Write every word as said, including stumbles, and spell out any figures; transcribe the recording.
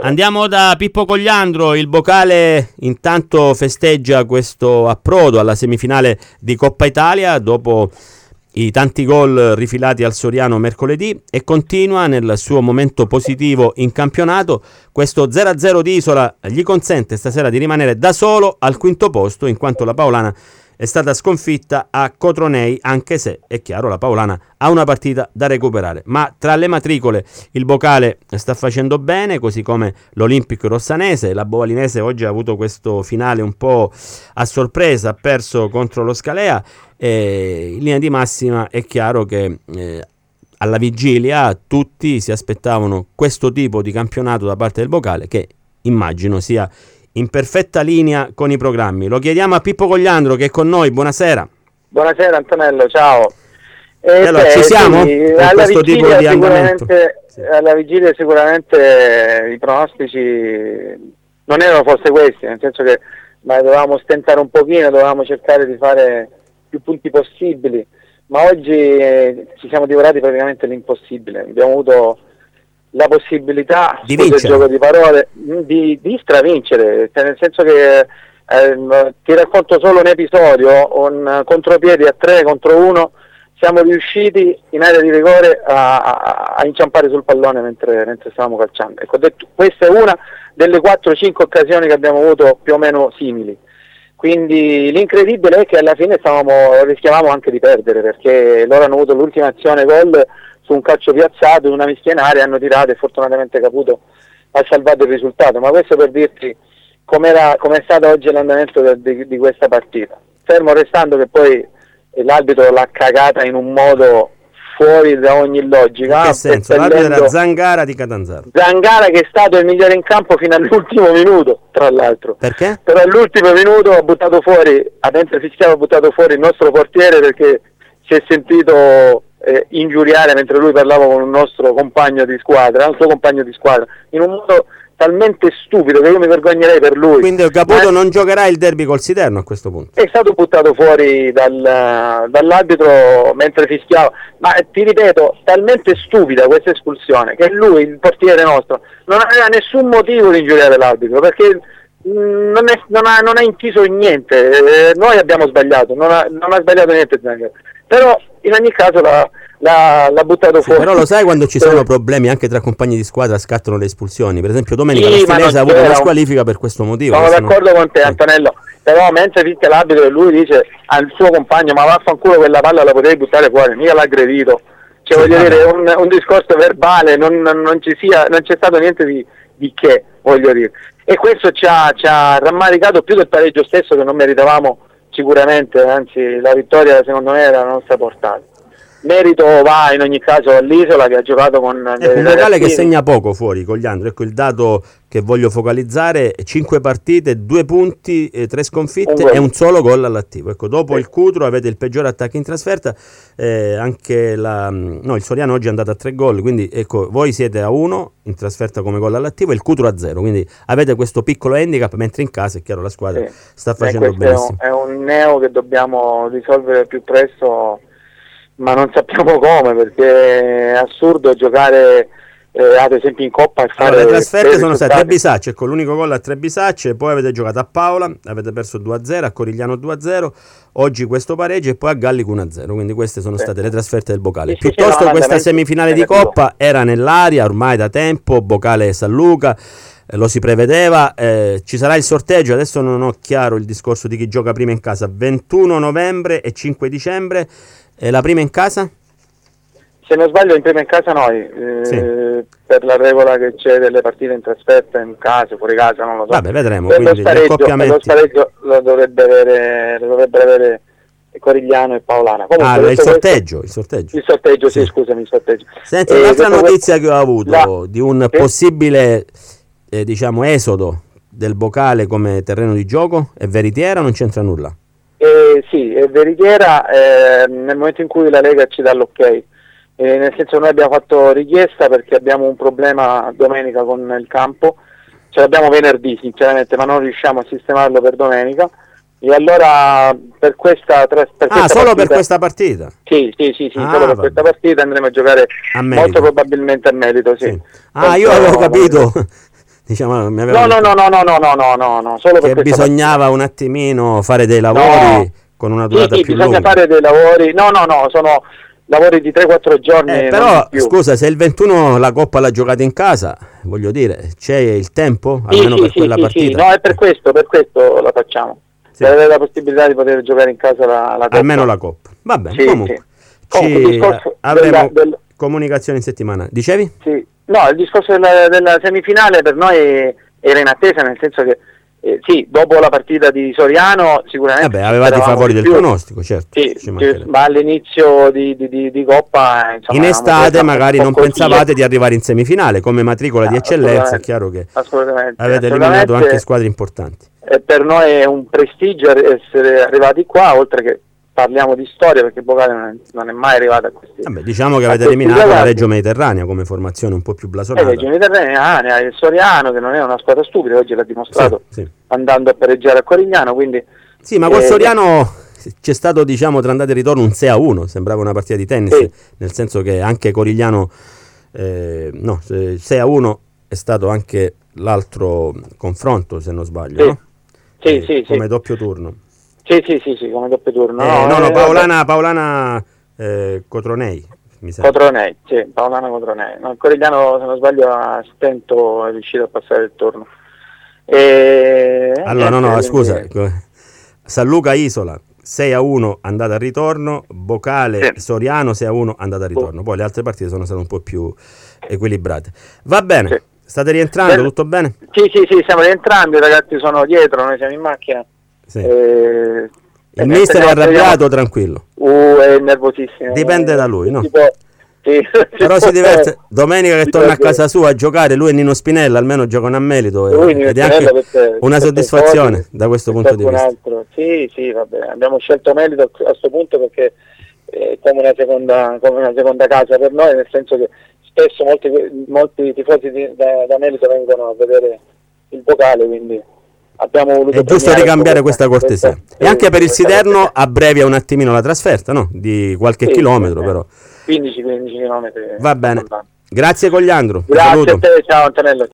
Andiamo da Pippo Cogliandro. Il Bocale intanto festeggia questo approdo alla semifinale di Coppa Italia dopo i tanti gol rifilati al Soriano mercoledì e continua nel suo momento positivo in campionato. Questo zero a zero di Isola gli consente stasera di rimanere da solo al quinto posto, in quanto la Paolana è stata sconfitta a Cotronei, anche se è chiaro la Paolana ha una partita da recuperare. Ma tra le matricole il Bocale sta facendo bene, così come l'Olimpico Rossanese. La Bovalinese oggi ha avuto questo finale un po' a sorpresa, ha perso contro lo Scalea e in linea di massima è chiaro che eh, alla vigilia tutti si aspettavano questo tipo di campionato da parte del Bocale, che immagino sia in perfetta linea con i programmi. Lo chiediamo a Pippo Cogliandro che è con noi. Buonasera. Buonasera Antonello, ciao. E e allora, ci siamo? Sì, con alla questo tipo di andamento? Sì. Alla vigilia sicuramente i pronostici non erano forse questi, nel senso che ma dovevamo stentare un pochino, dovevamo cercare di fare più punti possibili, ma oggi eh, ci siamo divorati praticamente l'impossibile. Abbiamo avuto la possibilità di del vincere, gioco di parole, di, di stravincere, cioè nel senso che eh, ti racconto solo un episodio, un contropiedi a tre contro uno, siamo riusciti in area di rigore a, a, a inciampare sul pallone mentre, mentre stavamo calciando. Ecco, detto, questa è una delle quattro cinque occasioni che abbiamo avuto più o meno simili. Quindi l'incredibile è che alla fine stavamo, rischiavamo anche di perdere, perché loro hanno avuto l'ultima azione gol su un calcio piazzato, in una mischia in aria, hanno tirato e fortunatamente Caputo ha salvato il risultato. Ma questo per dirti com'era, com'è stato oggi l'andamento de, di, di questa partita. Fermo restando che poi l'arbitro l'ha cagata in un modo fuori da ogni logica. In che senso? L'arbitro era Zangara di Catanzaro. Zangara, che è stato il migliore in campo fino all'ultimo minuto, tra l'altro. Perché? Però all'ultimo minuto ha buttato fuori, a mentre fischiava ha buttato fuori il nostro portiere, perché si è sentito eh, ingiuriare mentre lui parlava con un nostro compagno di squadra, un suo compagno di squadra, in un modo talmente stupido che io mi vergognerei per lui. Quindi Caputo Ma non giocherà il derby col Siderno a questo punto. è stato buttato fuori dal, dall'arbitro mentre fischiava, ma ti ripeto, talmente stupida questa espulsione che lui, il portiere nostro, non aveva nessun motivo di ingiuriare l'arbitro, perché non, è, non, ha, non ha inciso niente. Eh, noi abbiamo sbagliato, non ha, non ha sbagliato niente Zangara, però in ogni caso la L'ha, l'ha buttato sì, fuori. Però lo sai, quando ci sono problemi anche tra compagni di squadra scattano le espulsioni. Per esempio domenica sì, la Stinese ha avuto una squalifica per questo motivo. Sono d'accordo non... con te Antonello, però mentre fischia l'arbitro e lui dice al suo compagno ma vaffanculo, quella palla la potevi buttare fuori, mica l'ha aggredito, cioè sì, voglio vabbè. dire un, un discorso verbale, non, non, non ci sia, non c'è stato niente di, di che, voglio dire, e questo ci ha, ci ha rammaricato più del pareggio stesso, che non meritavamo sicuramente, anzi la vittoria secondo me era la nostra portata. Merito va in ogni caso all'Isola, che ha giocato con ecco, un Bocale che segna poco fuori, Cogliandro. Ecco il dato che voglio focalizzare: cinque partite, due punti, eh, tre sconfitte un e un solo gol all'attivo. Ecco, dopo sì. il Cutro avete il peggiore attacco in trasferta, eh, anche la, no, il Soriano oggi è andato a tre gol, quindi ecco, voi siete a uno in trasferta come gol all'attivo e il Cutro a zero, quindi avete questo piccolo handicap, mentre in casa è chiaro la squadra sì. sta facendo eh, benissimo. È un, è un neo che dobbiamo risolvere più presto, ma non sappiamo come, perché è assurdo giocare eh, ad esempio in Coppa e fare allora, le trasferte sono state tre Bisacce, con l'unico gol a tre Bisacce, poi avete giocato a Paola, avete perso due a zero, a Corigliano due a zero, oggi questo pareggio e poi a Gallico uno a zero, quindi queste sono sì. state le trasferte del Bocale. Sì, piuttosto sì, questa semifinale di Coppa era nell'aria ormai da tempo, Bocale San Luca, eh, lo si prevedeva, eh, ci sarà il sorteggio, adesso non ho chiaro il discorso di chi gioca prima in casa, ventuno novembre e cinque dicembre. E la prima in casa? Se non sbaglio in prima in casa noi, eh, sì. per la regola che c'è delle partite in trasferta, in casa, fuori casa, non lo so. Vabbè, vedremo. Per Quindi lo spareggio, per lo spareggio lo dovrebbe avere, lo dovrebbe avere Corigliano e Paolana. Comunque, ah, il sorteggio, il sorteggio. Il sorteggio, sì, sì scusami, il sorteggio. Senti, eh, un'altra notizia che ho avuto la... di un sì? possibile, eh, diciamo, esodo del Bocale come terreno di gioco, è veritiera o non c'entra nulla? Eh, sì, è veritiera eh, nel momento in cui la Lega ci dà l'ok, eh, nel senso noi abbiamo fatto richiesta perché abbiamo un problema domenica con il campo, ce l'abbiamo venerdì sinceramente, ma non riusciamo a sistemarlo per domenica, e allora per questa, per per questa ah solo partita, per questa partita? Sì, sì, sì, sì ah, solo per vabbè. questa partita andremo a giocare a molto probabilmente a merito, sì. sì. Ah, io avevo capito Diciamo, mi no, no, no, no, no, no, no, no, no, no, solo che per bisognava un attimino fare dei lavori no. con una durata sì, sì, più bisogna lunga. fare dei lavori, no, no, no, sono lavori di tre quattro giorni. Eh, però, scusa, se il ventuno la Coppa l'ha giocata in casa, voglio dire, c'è il tempo, sì, almeno sì, per sì, quella sì, partita? sì, no, è per questo, per questo la facciamo. Sì. Per avere la possibilità di poter giocare in casa la, la Coppa. Almeno la Coppa. Va bene, Sì, comunque. sì. Comunque, il Ci discorso avremo della- del- comunicazione in settimana. Dicevi? Sì. No, il discorso della, della semifinale per noi era in attesa, nel senso che eh, sì, dopo la partita di Soriano sicuramente Vabbè, ci avevate i speravamo favori di del più. pronostico, certo. Sì, ci sì, mancherebbe. ma all'inizio di, di, di, di Coppa insomma, In eravamo estate presi magari un po' non così, pensavate ecco. di arrivare in semifinale, come matricola di No, eccellenza, è assolutamente, chiaro che assolutamente, avete assolutamente. eliminato anche squadre importanti. E per noi è un prestigio essere arrivati qua, oltre che parliamo di storia, perché Bocale non è, non è mai arrivato a questi. Vabbè, diciamo che a avete questi eliminato la ragazzi. Reggio Mediterranea come formazione un po' più Eh, blasonata. Reggio Mediterranea, ne ha il Soriano, che non è una squadra stupida, oggi l'ha dimostrato Sì, sì. andando a pareggiare a Corigliano, quindi Sì, ma col eh, Soriano c'è stato, diciamo, tra andata e ritorno un sei a uno, sembrava una partita di tennis, Sì. nel senso che anche Corigliano, eh, no, eh, sei a uno è stato anche l'altro confronto, se non sbaglio, Sì. no? Sì, Eh, sì, come sì. doppio turno. Sì, sì, sì, sì, come doppio turno. Eh, no, no, eh, Paolana, Paolana eh, Cotronei, mi sembra. Cotronei, sì, Paolana Cotronei. No, il Corigliano, se non sbaglio, a stento è riuscito a passare il turno. E... Allora, no, niente, no, quindi- scusa, ecco, San Luca Isola sei a uno andata e ritorno, Bocale Sì. Soriano sei a uno andata e ritorno, poi le altre partite sono state un po' più equilibrate. Va bene, Sì. state rientrando, Bene. tutto bene? Sì, sì, sì, siamo rientrambi, i ragazzi sono dietro, noi siamo in macchina. Sì. Eh, Il eh, mister è speriamo- arrabbiato o tranquillo? Uh, è nervosissimo. Dipende da lui, no? Tipo, sì, Però si diverte, domenica che Si torna a diverte. casa sua a giocare, lui e Nino Spinella almeno giocano a Melito Lui, eh, Nino ed è Spinella, anche per- una per soddisfazione cose, da questo per punto di qualcun vista. altro. Sì, sì, vabbè, abbiamo scelto Melito a questo punto perché è come una seconda, come una seconda casa per noi, nel senso che spesso molti, molti tifosi di, da, da Melito vengono a vedere il Bocale, quindi abbiamo voluto È giusto premiare ricambiare questa cortesia. questa- E anche per il questa Siderno cortesia. abbrevia un attimino la trasferta, no? Di qualche Sì, chilometro sì, però. quindici quindici chilometri. Va bene. Grazie Cogliandro. Ti Grazie saluto. a te, ciao Antonello.